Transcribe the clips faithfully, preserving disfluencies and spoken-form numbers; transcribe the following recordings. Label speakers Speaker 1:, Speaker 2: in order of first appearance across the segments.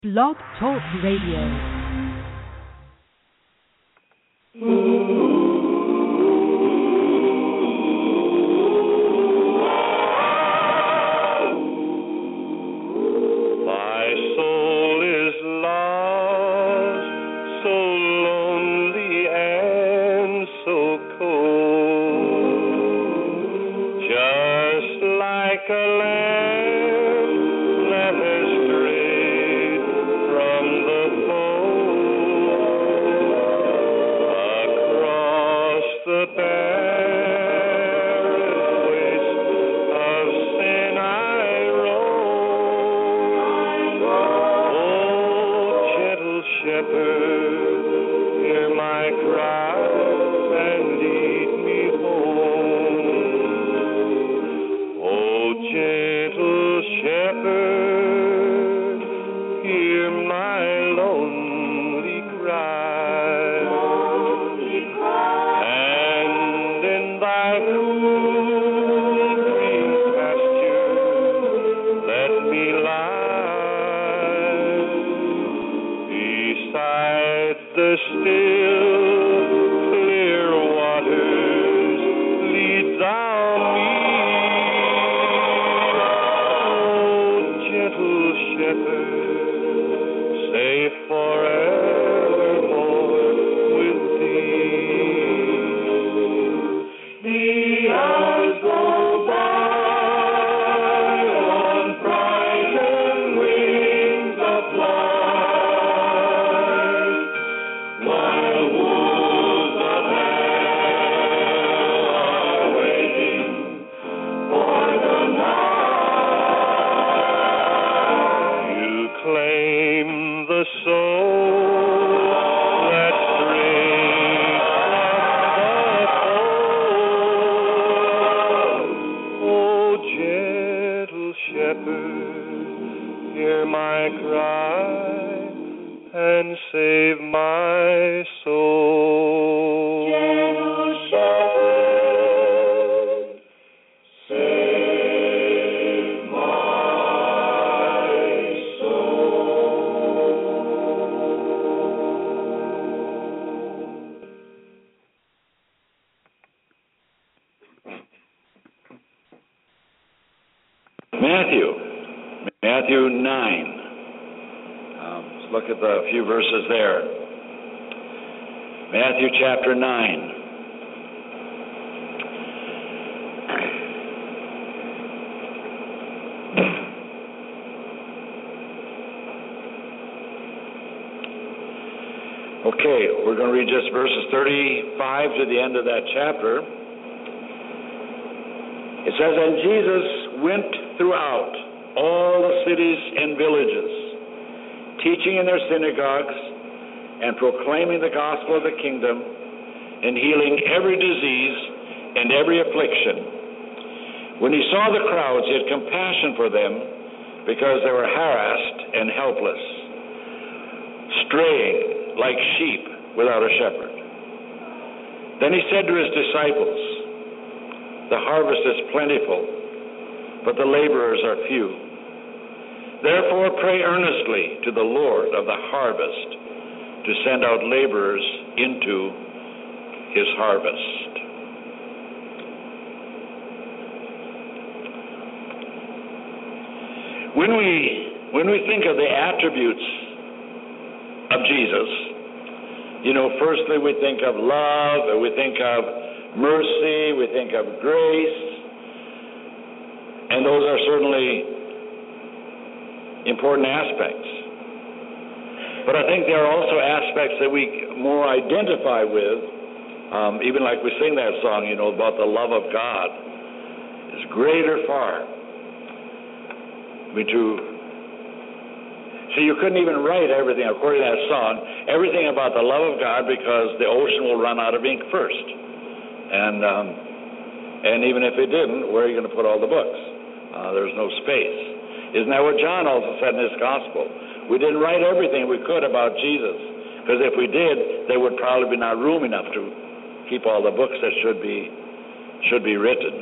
Speaker 1: Blog Talk Radio.
Speaker 2: Chapter nine. Okay, we're going to read just verses thirty-five to the end of that chapter. It says, "And Jesus went throughout all the cities and villages, teaching in their synagogues and proclaiming the gospel of the kingdom, and healing every disease and every affliction. When he saw the crowds, he had compassion for them, because they were harassed and helpless, straying like sheep without a shepherd. Then he said to his disciples, 'The harvest is plentiful, but the laborers are few. Therefore pray earnestly to the Lord of the harvest to send out laborers into his harvest.'" When we when we think of the attributes of Jesus, you know, firstly we think of love, we think of mercy, we think of grace, and those are certainly important aspects. But I think there are also aspects that we more identify with, um, even like we sing that song, you know, about the love of God is greater far. I mean, to, so you couldn't even write everything, according to that song, everything about the love of God, because the ocean will run out of ink first. And, um, and even if it didn't, where are you going to put all the books? Uh, there's no space. Isn't that what John also said in his gospel? We didn't write everything we could about Jesus, because if we did, there would probably be not room enough to keep all the books that should be should be written.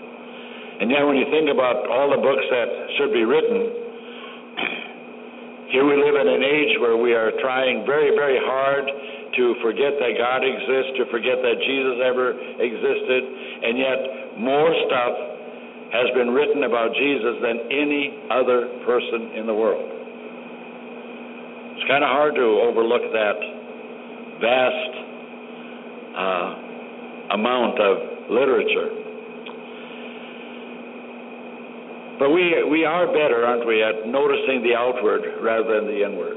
Speaker 2: And yet when you think about all the books that should be written, Here we live in an age where we are trying very, very hard to forget that God exists, to forget that Jesus ever existed, and yet more stuff has been written about Jesus than any other person in the world. It's kind of hard to overlook that vast uh, amount of literature. But we we are better, aren't we, at noticing the outward rather than the inward.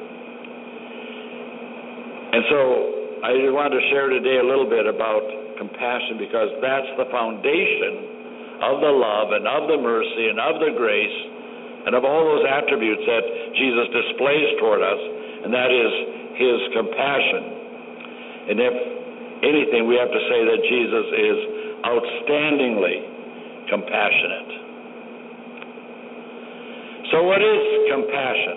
Speaker 2: And so I just wanted to share today a little bit about compassion, because that's the foundation of the love and of the mercy and of the grace and of all those attributes that Jesus displays toward us, and that is his compassion. And if anything, we have to say that Jesus is outstandingly compassionate. So what is compassion?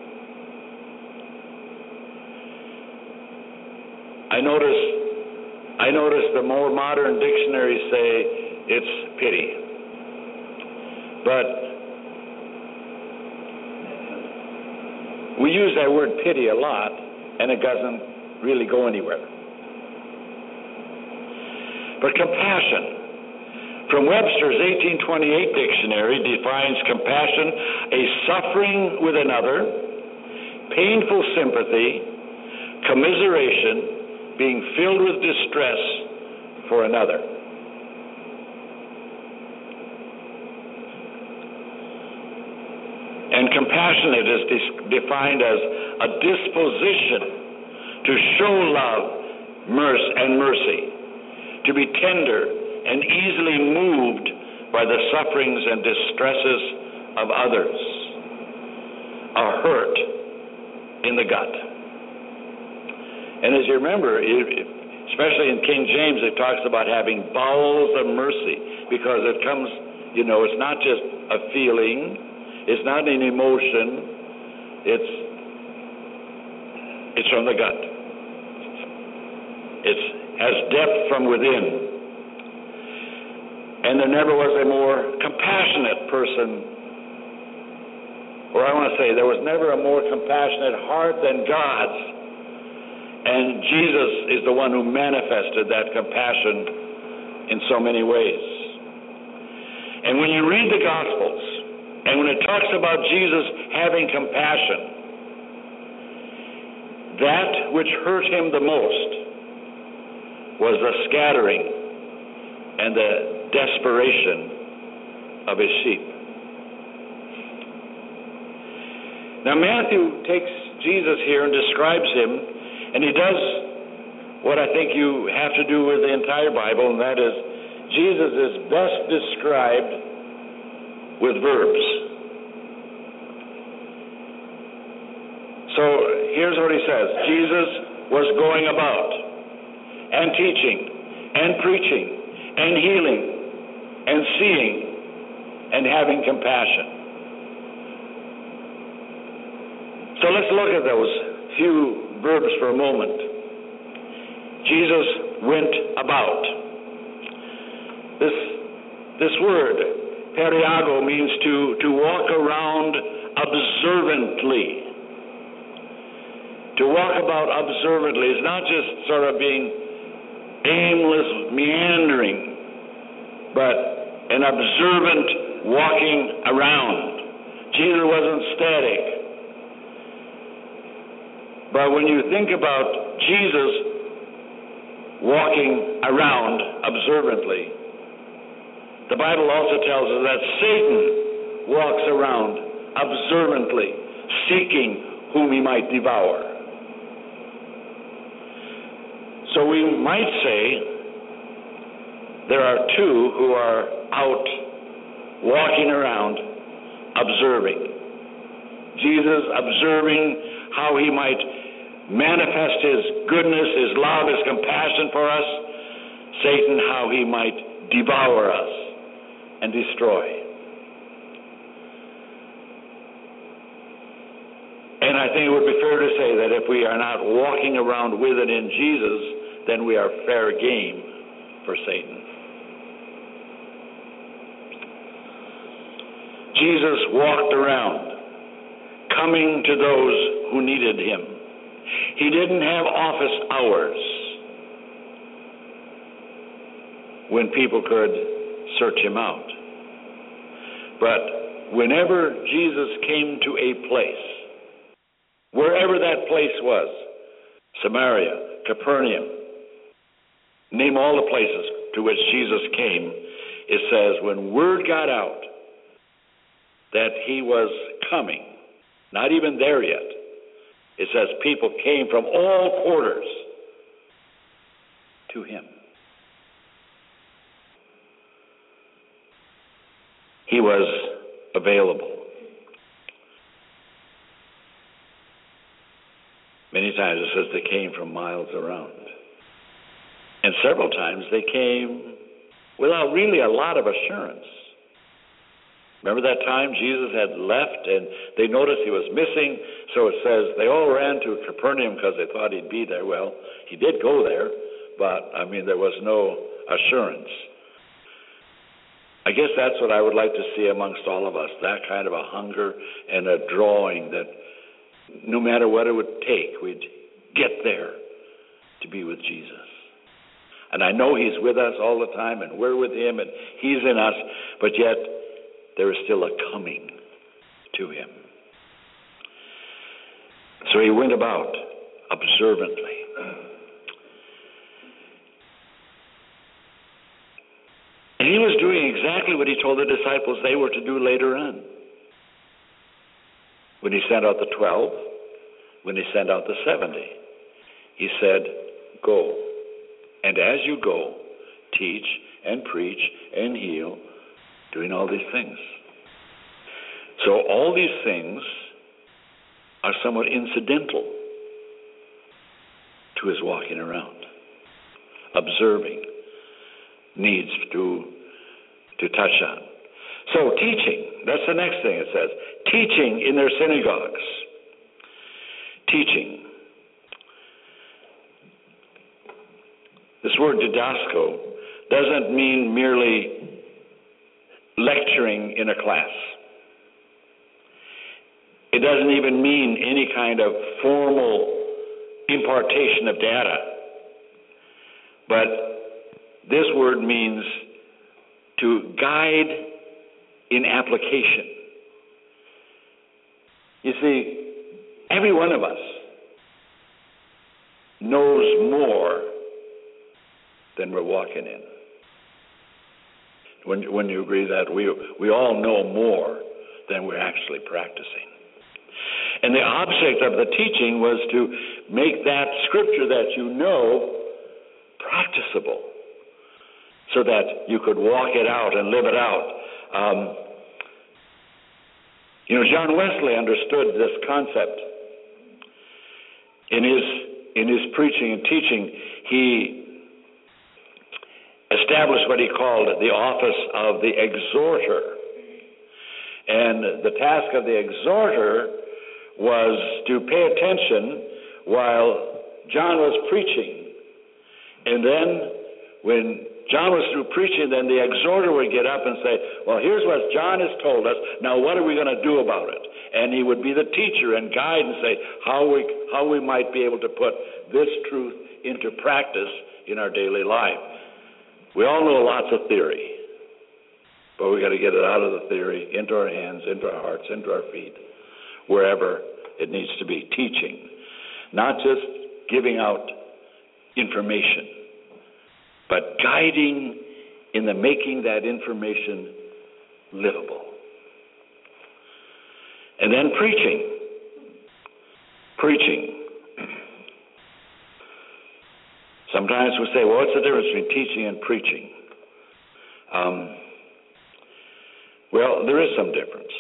Speaker 2: I notice I notice the more modern dictionaries say it's pity. But we use that word pity a lot, and it doesn't really go anywhere. But compassion, from Webster's eighteen twenty-eight dictionary, defines compassion: a suffering with another, painful sympathy, commiseration, being filled with distress for another. And compassionate is defined as a disposition to show love, mercy, and mercy, to be tender and easily moved by the sufferings and distresses of others, a hurt in the gut. And as you remember, especially in King James, it talks about having bowels of mercy, because it comes, you know, it's not just a feeling, it's not an emotion, it's it's from the gut. It has depth from within. And there never was a more compassionate person, or I want to say there was never a more compassionate heart than God's. And Jesus is the one who manifested that compassion in so many ways. And when you read the Gospels, and when it talks about Jesus having compassion, that which hurt him the most was the scattering and the desperation of his sheep. Now Matthew takes Jesus here and describes him, and he does what I think you have to do with the entire Bible, and that is, Jesus is best described with verbs. So here's what he says. Jesus was going about and teaching and preaching and healing and seeing and having compassion. So let's look at those few verbs for a moment. Jesus went about. This this word, periago, means to, to walk around observantly. To walk about observantly is not just sort of being aimless, meandering, but an observant walking around. Jesus wasn't static. But when you think about Jesus walking around observantly, the Bible also tells us that Satan walks around observantly, seeking whom he might devour. So we might say there are two who are out walking around observing. Jesus observing how he might manifest his goodness, his love, his compassion for us. Satan, how he might devour us and destroy. And I think it would be fair to say that if we are not walking around with it in Jesus, then we are fair game for Satan. Jesus walked around, coming to those who needed him. He didn't have office hours when people could search him out. But whenever Jesus came to a place, wherever that place was, Samaria, Capernaum, name all the places to which Jesus came, it says when word got out that he was coming, not even there yet, it says people came from all quarters to him. He was available. Many times it says they came from miles around. And several times they came without really a lot of assurance. Remember that time Jesus had left and they noticed he was missing, so it says they all ran to Capernaum because they thought he'd be there. Well, he did go there, but, I mean, there was no assurance. I guess that's what I would like to see amongst all of us, that kind of a hunger and a drawing that no matter what it would take, we'd get there to be with Jesus. And I know he's with us all the time, and we're with him, and he's in us, but yet there is still a coming to him. So he went about observantly. And he was doing exactly what he told the disciples they were to do later on. When he sent out the twelve, when he sent out the seventy, he said, go. And as you go, teach and preach and heal, doing all these things. So all these things are somewhat incidental to his walking around, observing, needs to, to touch on. So teaching, that's the next thing it says. Teaching in their synagogues. Teaching. This word didasco doesn't mean merely lecturing in a class. It doesn't even mean any kind of formal impartation of data. But this word means to guide in application. You see, every one of us knows more than we're walking in. When, when you agree that we, we all know more than we're actually practicing. And the object of the teaching was to make that scripture that you know practicable so that you could walk it out and live it out. Um, you know, John Wesley understood this concept. In his, in his preaching and teaching, he established what he called the office of the exhorter. And the task of the exhorter was to pay attention while John was preaching. And then when John was through preaching, then the exhorter would get up and say, well, here's what John has told us. Now what are we going to do about it? And he would be the teacher and guide and say how we, how we might be able to put this truth into practice in our daily life. We all know lots of theory, but we got to get it out of the theory, into our hands, into our hearts, into our feet, wherever it needs to be. Teaching, not just giving out information, but guiding in the making that information livable. And then preaching. Preaching. Sometimes we say, well, what's the difference between teaching and preaching? Um, well, there is some difference.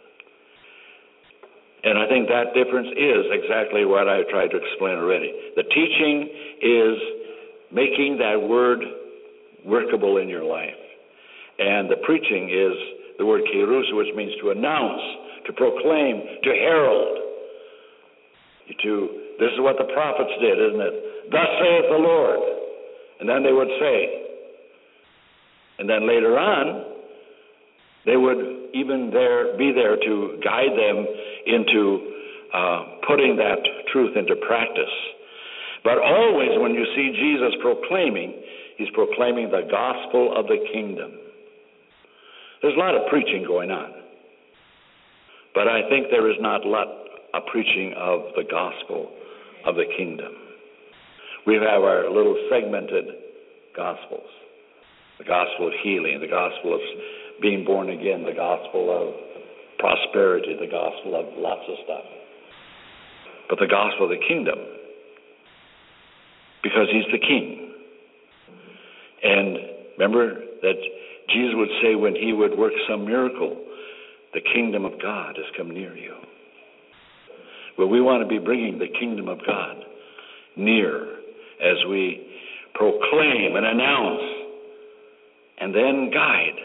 Speaker 2: And I think that difference is exactly what I tried to explain already. The teaching is making that word workable in your life. And the preaching is the word kerusa, which means to announce, to proclaim, to herald. To, this is what the prophets did, isn't it? Thus saith the Lord. And then they would say. And then later on, they would even there, be there to guide them into uh, putting that truth into practice. But always when you see Jesus proclaiming, he's proclaiming the gospel of the kingdom. There's a lot of preaching going on, but I think there is not a lot of preaching of the gospel of the kingdom. We have our little segmented gospels. The gospel of healing, the gospel of being born again, the gospel of prosperity, the gospel of lots of stuff. But the gospel of the kingdom, because he's the king. And remember that Jesus would say when he would work some miracle, the kingdom of God has come near you. Well, we want to be bringing the kingdom of God near as we proclaim and announce and then guide.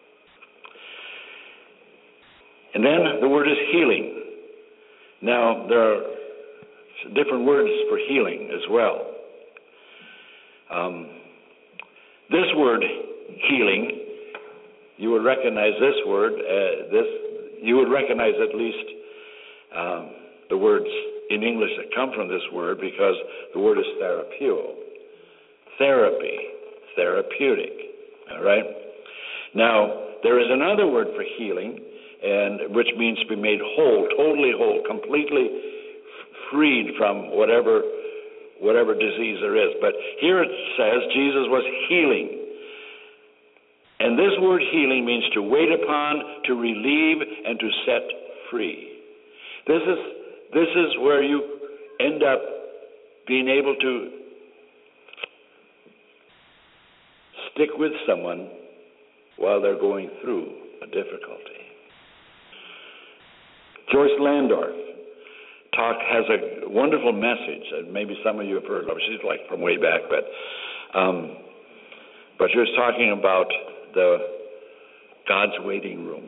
Speaker 2: And then the word is healing. Now, there are different words for healing as well. Um, this word, healing, you would recognize this word, uh, this, you would recognize at least um, the words in English that come from this word, because the word is therapeuo. Therapy, therapeutic, all right? Now, there is another word for healing, and which means to be made whole, totally whole, completely f- freed from whatever whatever disease there is. But here it says Jesus was healing. And this word healing means to wait upon, to relieve, and to set free. This is this is where you end up being able to stick with someone while they're going through a difficulty. Joyce Landorf talk has a wonderful message that maybe some of you have heard of. She's like from way back, but um, but she was talking about the God's waiting room.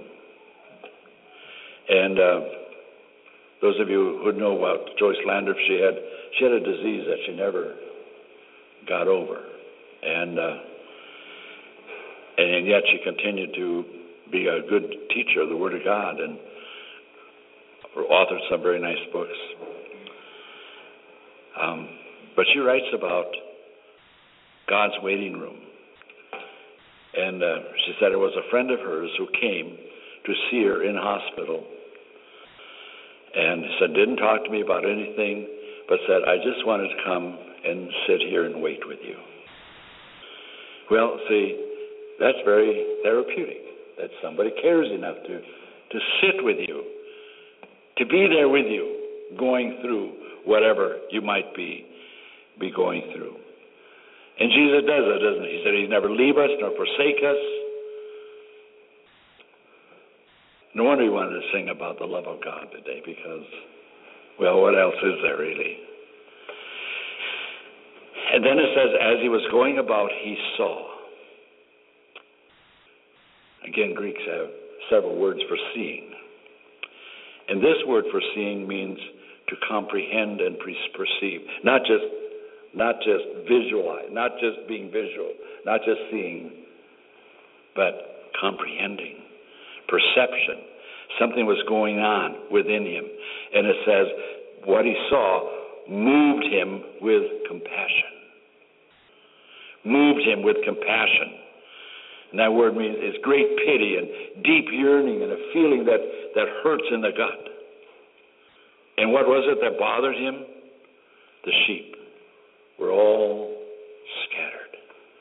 Speaker 2: And uh, those of you who know about Joyce Landorf, she had she had a disease that she never got over, and uh, and yet she continued to be a good teacher of the Word of God and authored some very nice books. Um, but she writes about God's waiting room. And uh, she said it was a friend of hers who came to see her in hospital and said, didn't talk to me about anything, but said, I just wanted to come and sit here and wait with you. Well, see, that's very therapeutic, that somebody cares enough to, to sit with you, to be there with you, going through whatever you might be, be going through. And Jesus does it, doesn't he? He said he'd never leave us nor forsake us. No wonder he wanted to sing about the love of God today, because, well, what else is there really? And then it says, as he was going about, he saw. Again, Greeks have several words for seeing. And this word for seeing means to comprehend and perceive, not just not just visualize, not just being visual, not just seeing, but comprehending, perception. Something was going on within him. And it says what he saw moved him with compassion. Moved him with compassion. And that word means is great pity and deep yearning and a feeling that, that hurts in the gut. And what was it that bothered him? The sheep were all scattered.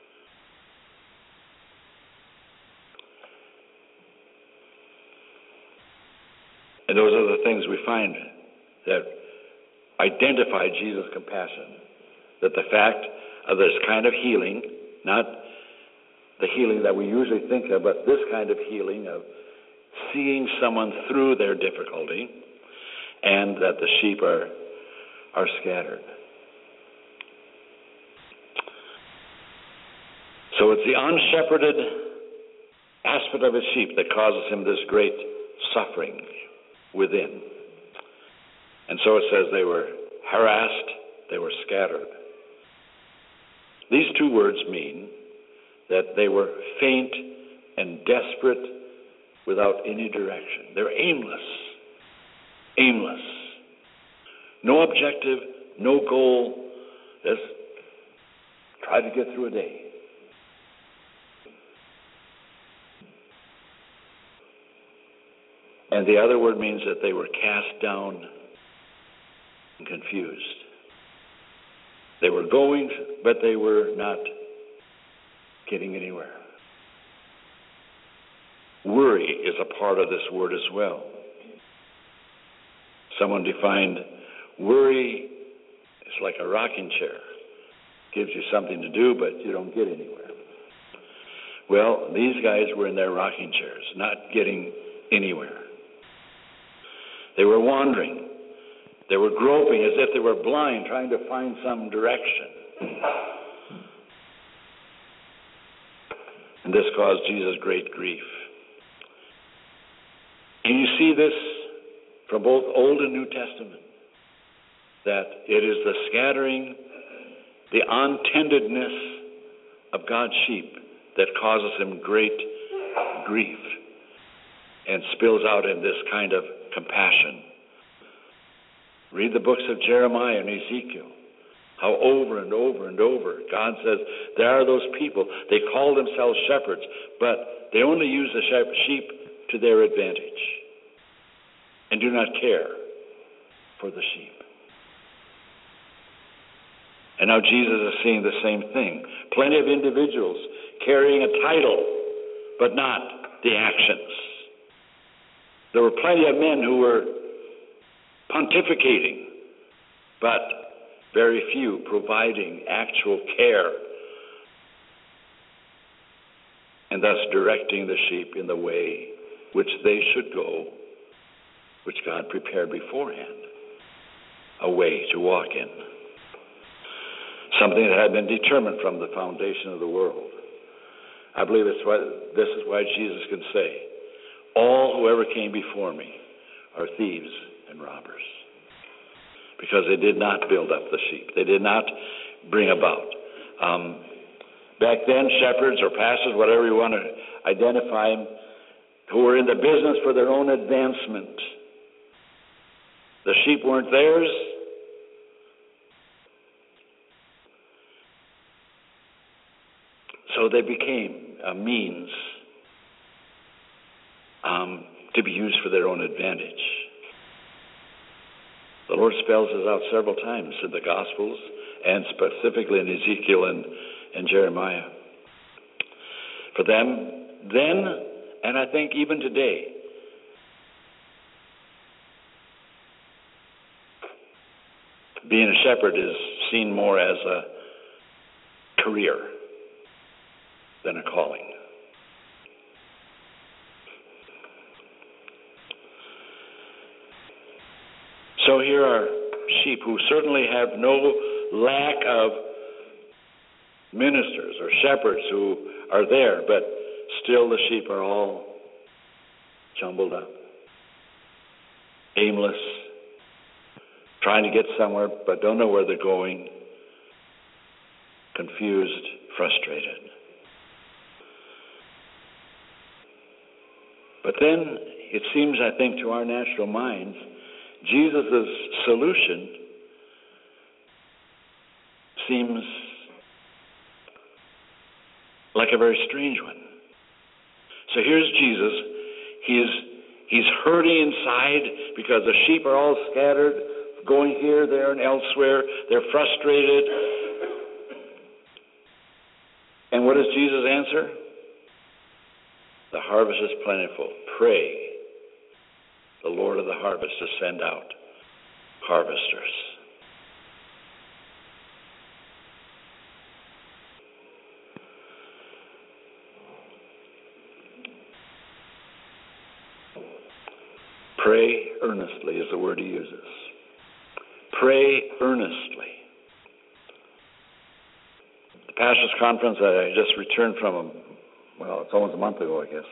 Speaker 2: And those are the things we find that identify Jesus' compassion. That the fact of this kind of healing, not the healing that we usually think of, but this kind of healing of seeing someone through their difficulty, and that the sheep are are scattered. So it's the unshepherded aspect of his sheep that causes him this great suffering within. And so it says they were harassed, they were scattered. These two words mean that they were faint and desperate without any direction. They're aimless. Aimless. No objective, no goal. Just try to get through a day. And the other word means that they were cast down and confused. They were going, but they were not getting anywhere. Worry is a part of this word as well. Someone defined worry is like a rocking chair. Gives you something to do, but you don't get anywhere. Well, these guys were in their rocking chairs, not getting anywhere. They were wandering. They were groping as if they were blind, trying to find some direction. And this caused Jesus great grief. And you see this from both Old and New Testament, that it is the scattering, the untendedness of God's sheep that causes him great grief and spills out in this kind of compassion. Read the books of Jeremiah and Ezekiel, how over and over and over God says, there are those people, they call themselves shepherds, but they only use the sheep to their advantage and do not care for the sheep. And now Jesus is seeing the same thing. Plenty of individuals carrying a title, but not the actions. There were plenty of men who were pontificating, but very few providing actual care and thus directing the sheep in the way which they should go, which God prepared beforehand, a way to walk in. Something that had been determined from the foundation of the world. I believe it's why, this is why Jesus can say, all who ever came before me are thieves and robbers. Because they did not build up the sheep. They did not bring about. Um, back then, shepherds or pastors, whatever you want to identify them, who were in the business for their own advancement. The sheep weren't theirs. So they became a means um, to be used for their own advantage. The Lord spells this out several times in the Gospels and specifically in Ezekiel and, and Jeremiah. For them then, and I think even today, being a shepherd is seen more as a career than a calling. So here are sheep who certainly have no lack of ministers or shepherds who are there, but still the sheep are all jumbled up, aimless, trying to get somewhere but don't know where they're going, confused, frustrated. But then it seems, I think, to our natural minds, Jesus' solution seems like a very strange one. So here's Jesus. He's, he's hurting inside because the sheep are all scattered, going here, there, and elsewhere. They're frustrated. And what does Jesus answer? The harvest is plentiful. Pray the Lord of the harvest to send out harvesters. Pray earnestly is the word he uses. Pray earnestly. The pastors' conference that I just returned from, well, it's almost a month ago, I guess,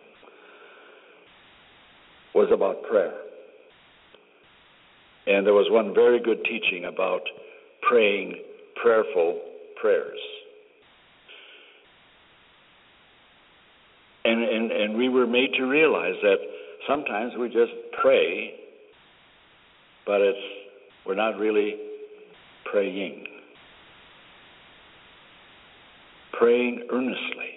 Speaker 2: was about prayer. And there was one very good teaching about praying prayerful prayers. And, and, and we were made to realize that sometimes we just pray, but it's we're not really praying. Praying earnestly.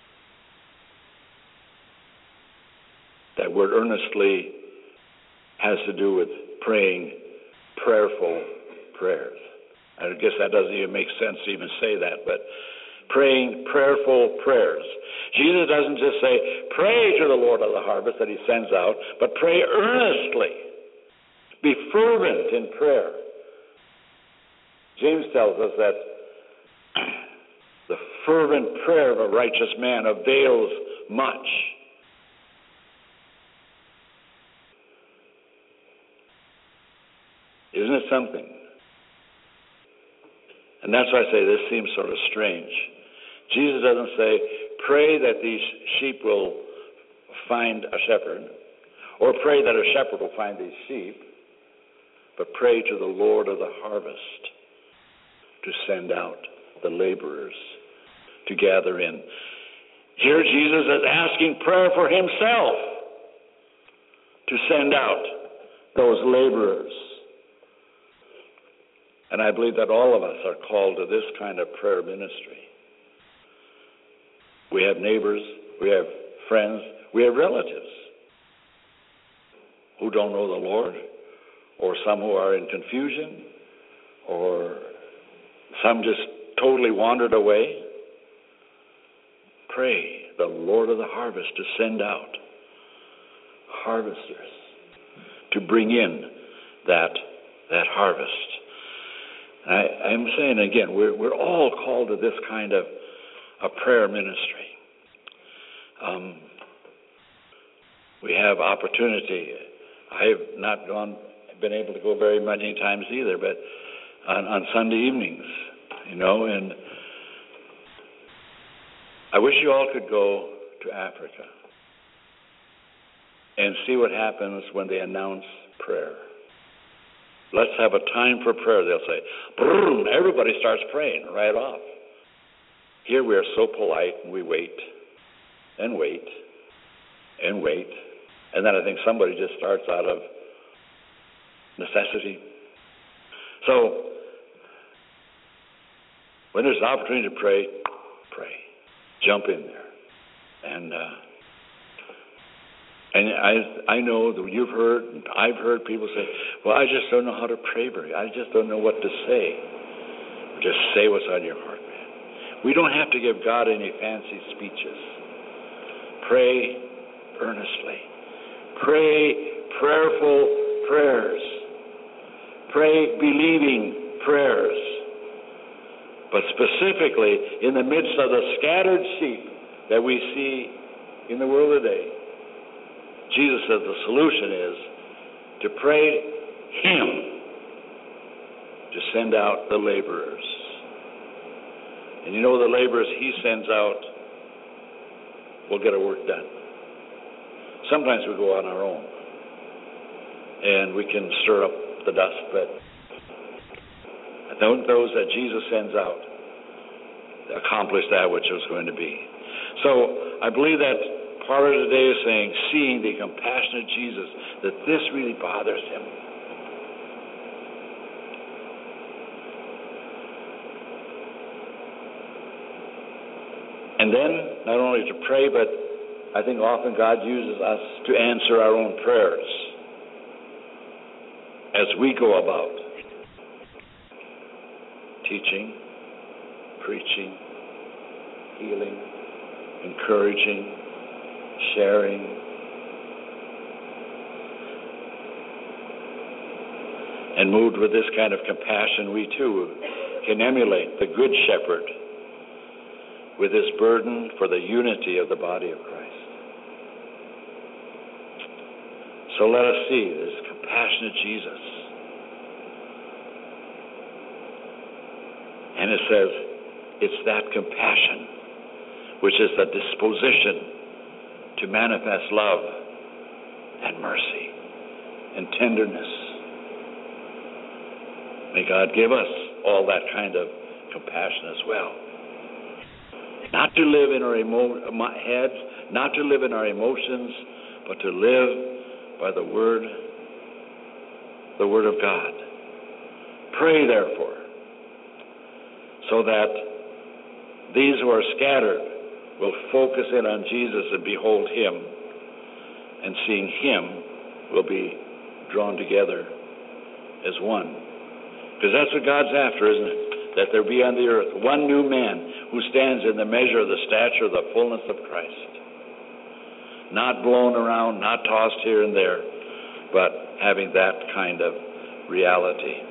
Speaker 2: That word earnestly has to do with praying prayerful prayers. I guess that doesn't even make sense to even say that, but praying prayerful prayers. Jesus doesn't just say, pray to the Lord of the harvest that he sends out, but pray earnestly. Be fervent in prayer. James tells us that the fervent prayer of a righteous man avails much. Isn't it something? And that's why I say this seems sort of strange. Jesus doesn't say, pray that these sheep will find a shepherd, or pray that a shepherd will find these sheep, but pray to the Lord of the harvest to send out the laborers to gather in. Here Jesus is asking prayer for himself to send out those laborers. And I believe that all of us are called to this kind of prayer ministry. We have neighbors, we have friends, we have relatives who don't know the Lord, or some who are in confusion, or some just totally wandered away. Pray the Lord of the harvest to send out harvesters to bring in that that harvest. I, I'm saying again, we're we're all called to this kind of a prayer ministry. Um, we have opportunity. I've not gone, been able to go very many times either, but on, on Sunday evenings, you know, and I wish you all could go to Africa and see what happens when they announce prayer. Let's have a time for prayer. They'll say, boom, everybody starts praying right off. Here we are so polite, and we wait and wait and wait. And then I think somebody just starts out of necessity. So when there's an opportunity to pray, pray. Jump in there. And uh, and I I know that you've heard, I've heard people say, well, I just don't know how to pray very. I just don't know what to say. Just say what's on your heart, man. We don't have to give God any fancy speeches. Pray earnestly. Pray prayerful prayers. Pray believing prayers. But specifically, in the midst of the scattered sheep that we see in the world today, Jesus says the solution is to pray Him to send out the laborers. And you know the laborers He sends out will get our work done. Sometimes we go on our own and we can stir up the dust, but those that Jesus sends out accomplish that which was going to be. So I believe that part of today is saying, seeing the compassionate Jesus, that this really bothers Him. And then, not only to pray, but I think often God uses us to answer our own prayers as we go about teaching, preaching, healing, encouraging, sharing. And moved with this kind of compassion, we too can emulate the Good Shepherd with his burden for the unity of the body of Christ. So let us see this compassionate Jesus. And it says, it's that compassion which is the disposition to manifest love and mercy and tenderness. May God give us all that kind of compassion as well. Not to live in our emo- heads, not to live in our emotions, but to live by the Word, the Word of God. Pray, therefore, so that these who are scattered will focus in on Jesus and behold Him, and seeing Him will be drawn together as one. Because that's what God's after, isn't it? That there be on the earth one new man who stands in the measure of the stature of the fullness of Christ. Not blown around, not tossed here and there, but having that kind of reality.